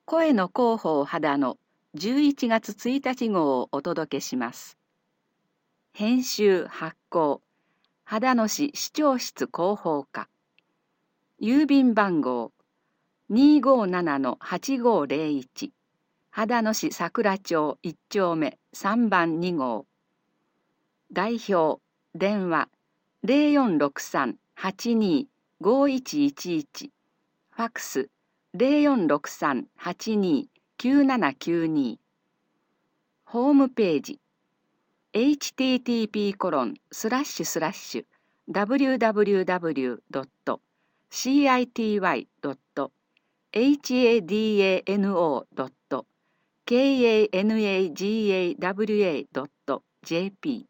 声の広報肌の11月1日号をお届けします。編集発行、秦野市市長室広報課。郵便番号257-8501。秦野市桜町1丁目3番2号。代表、電話0463-82-5111。ファックス0463-82-9792。ホームページ http://www.city.hadanowa.jp。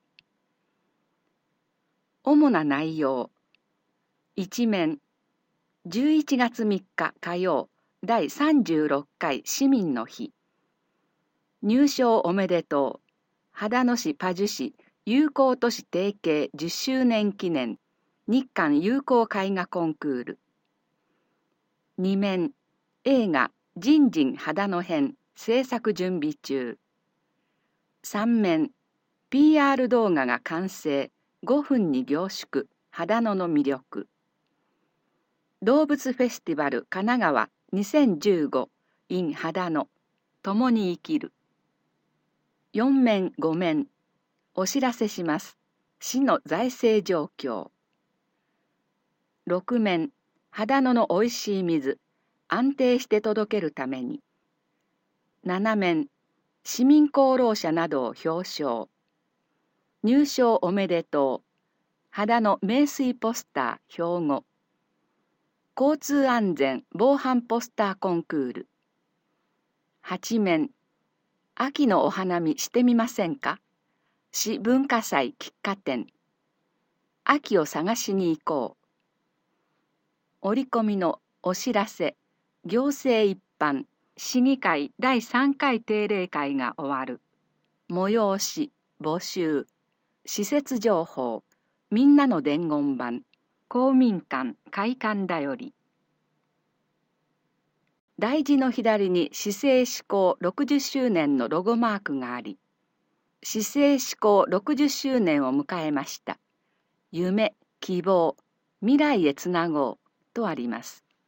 主な内容。一面、11月3日火曜、第36回市民の日。入賞おめでとう。秦野市パジュ市友好都市提携10周年記念日韓友好絵画コンクール。2面、映画人人秦野編制作準備中。3面、PR 動画が完成、5分に凝縮、秦野の魅力。動物フェスティバル神奈川2015 in 秦野、共に生きる。4面5面、お知らせします。市の財政状況。6面、秦野のおいしい水、安定して届けるために。7面、市民功労者などを表彰。入賞おめでとう。秦野名水ポスター標語。交通安全防犯ポスターコンクール。8面、秋のお花見してみませんか。市文化祭喫茶店。秋を探しに行こう。折り込みのお知らせ、行政一般、市議会第3回定例会が終わる。催し、募集、施設情報、みんなの伝言板、公民館会館だより。大字の左に市政施行60周年のロゴマークがあり、市政施行60周年を迎えました。夢、希望、未来へつなごうとあります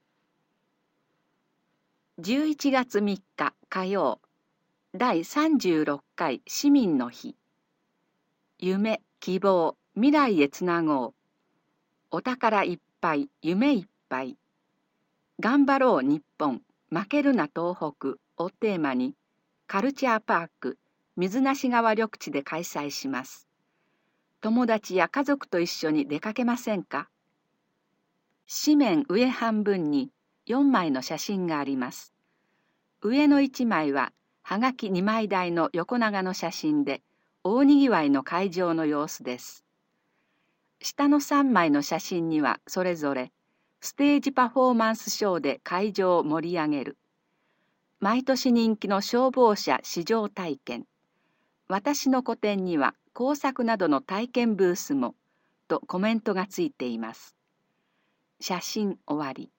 。11月3日火曜、第36回市民の日。夢、希望、未来へつなごう。お宝いっぱい、夢いっぱい。頑張ろう日本、負けるな東北をテーマに、カルチャーパーク、水無川緑地で開催します。友達や家族と一緒に出かけませんか。紙面上半分に4枚の写真があります。上の1枚は、はがき2枚大の横長の写真で、大にぎわいの会場の様子です。下の3枚の写真にはそれぞれ、ステージパフォーマンスショーで会場を盛り上げる。毎年人気の消防車試乗体験。私の個展には工作などの体験ブースも、とコメントがついています。写真終わり。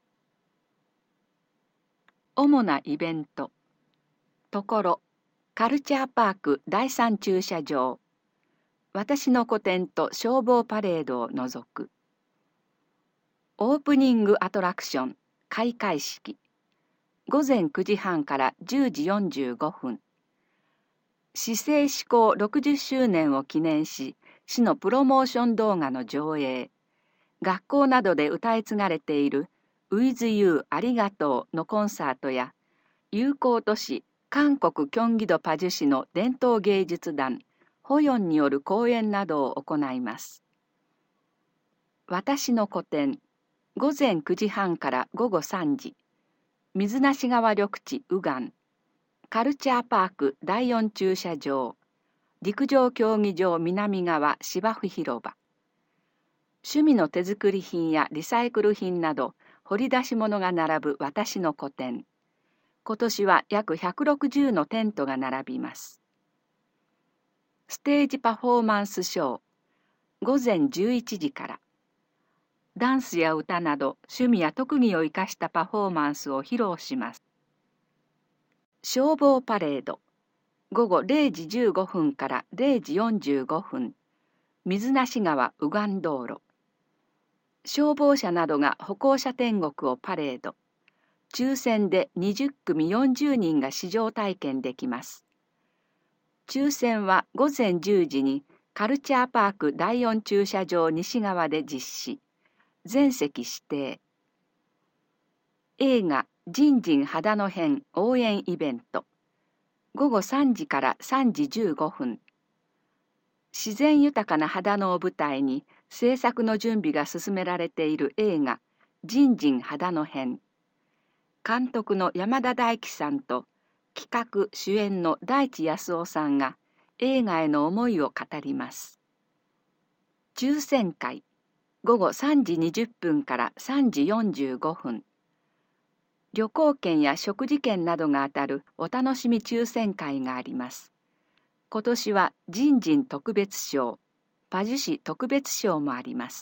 主なイベント。ところ、カルチャーパーク第3駐車場。私の個展と消防パレードを除く。オープニングアトラクション、開会式。午前9時半から10時45分。市政施行60周年を記念し、市のプロモーション動画の上映。学校などで歌い継がれている With You ありがとうのコンサートや、友好都市韓国キョンギドパジュ市の伝統芸術団、ホヨンによる公演などを行います。私の個展、午前9時半から午後3時。水無川緑地右岸。カルチャーパーク第4駐車場。陸上競技場南側芝生広場。趣味の手作り品やリサイクル品など掘り出し物が並ぶ私の個展。今年は約160のテントが並びます。ステージパフォーマンスショー。午前11時から。ダンスや歌など趣味や特技を生かしたパフォーマンスを披露します。 消防パレード、午後0時15分から0時45分、水無川右岸道路。消防車などが歩行者天国をパレード。抽選で20組40人が試乗体験できます。抽選は午前10時にカルチャーパーク第4駐車場西側で実施。全席指定。映画人人秦野編応援イベント。午後3時から3時15分。自然豊かな秦野を舞台に制作の準備が進められている映画人人秦野編。監督の山田大樹さんと企画主演の大地康夫さんが映画への思いを語ります。抽選会午後3時20分から3時45分。旅行券や食事券などが当たるお楽しみ抽選会があります。今年は人人特別賞、パジュ市特別賞もあります。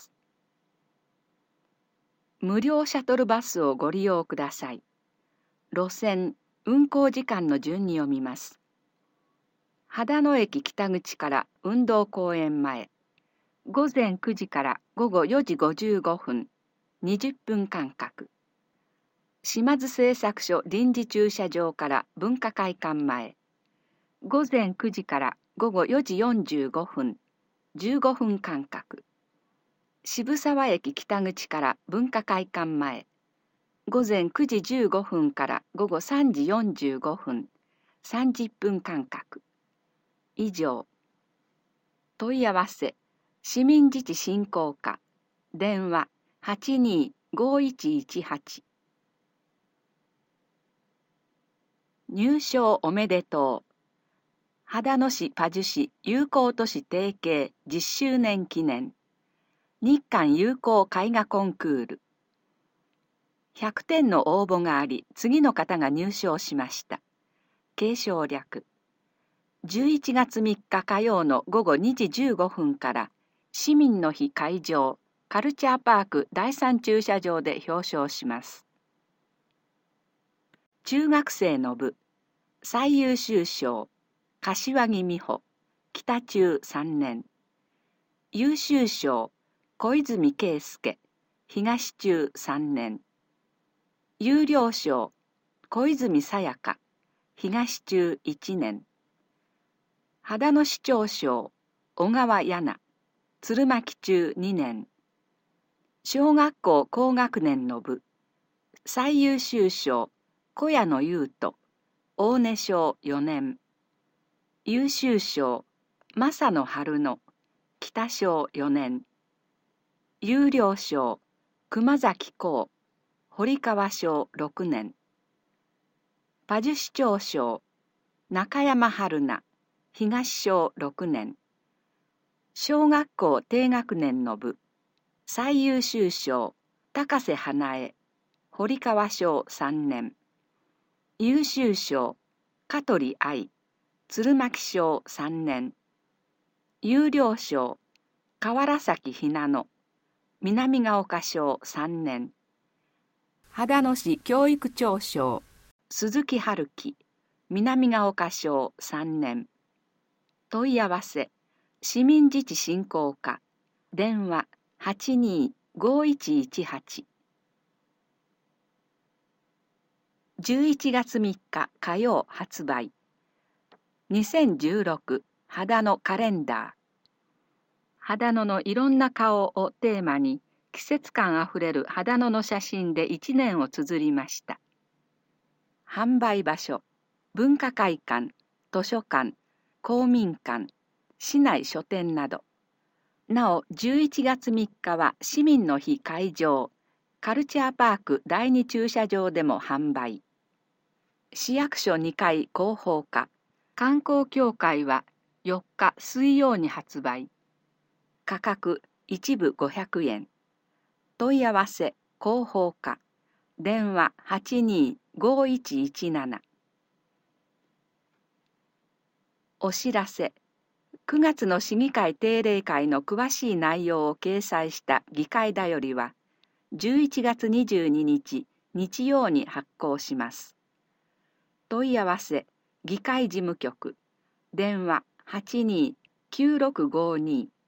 無料シャトルバスをご利用ください。路線、運行時間の順に読みます。秦野駅北口から運動公園前、午前9時から午後4時55分、20分間隔。島津製作所臨時駐車場から文化会館前、午前9時から午後4時45分、15分間隔。渋沢駅北口から文化会館前、午前9時15分から午後3時45分、30分間隔。以上。問い合わせ、市民自治振興課、電話825118。入賞おめでとう。秦野市パジュ市友好都市提携10周年記念。日韓友好絵画コンクール。100点の応募があり、次の方が入賞しました。継承略。11月3日火曜の午後2時15分から市民の日会場カルチャーパーク第3駐車場で表彰します。中学生の部最優秀賞柏木美穂北中3年。優秀賞小泉圭介東中3年。優良賞小泉さやか東中1年。秦野市長賞小川やな鶴巻中2年。小学校高学年の部最優秀賞小谷野優斗大根賞4年。優秀賞正野春野北賞4年。優良賞熊崎幸堀川賞6年。パジュ市長賞中山春菜東賞6年。小学校低学年の部最優秀賞高瀬花江堀川賞3年。優秀賞香取愛鶴巻賞3年。優良賞河原崎ひなの南ヶ丘賞3年。秦野市教育長賞鈴木春樹南ヶ丘賞3年。問い合わせ市民自治振興課電話825118。11月3日火曜発売。2016秦野カレンダー。秦野のいろんな顔をテーマに季節感あふれる秦野の写真で1年を綴りました。販売場所文化会館図書館公民館市内書店など。なお11月3日は市民の日会場カルチャーパーク第2駐車場でも販売。市役所2階広報課観光協会は4日水曜に発売。価格1部500円。問い合わせ広報課電話825117。お知らせ9月の市議会定例会の詳しい内容を掲載した議会だよりは11月22日日曜に発行します。 問い合わせ議会事務局電話82-9652